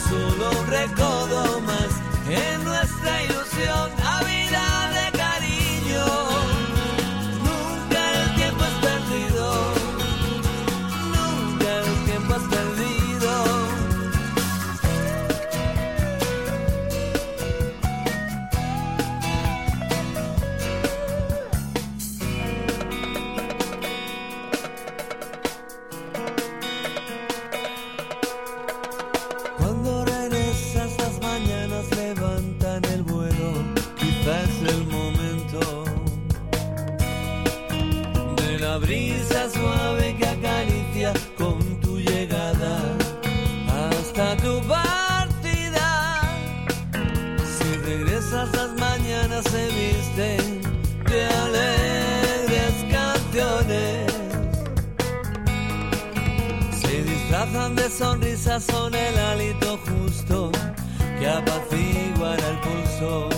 solo un recodo más en nuestra ilusión, a vida de cariño. Nunca el tiempo es perdido, nunca el tiempo es perdido. Cuando regresas las mañanas levantan el vuelo, quizás es el momento de la brisa suave que acaricia con tu llegada hasta tu partida. Si regresas las mañanas se visten de alegres canciones, se disfrazan de sonrisas, son el hálito justo que apaciguará el pulso.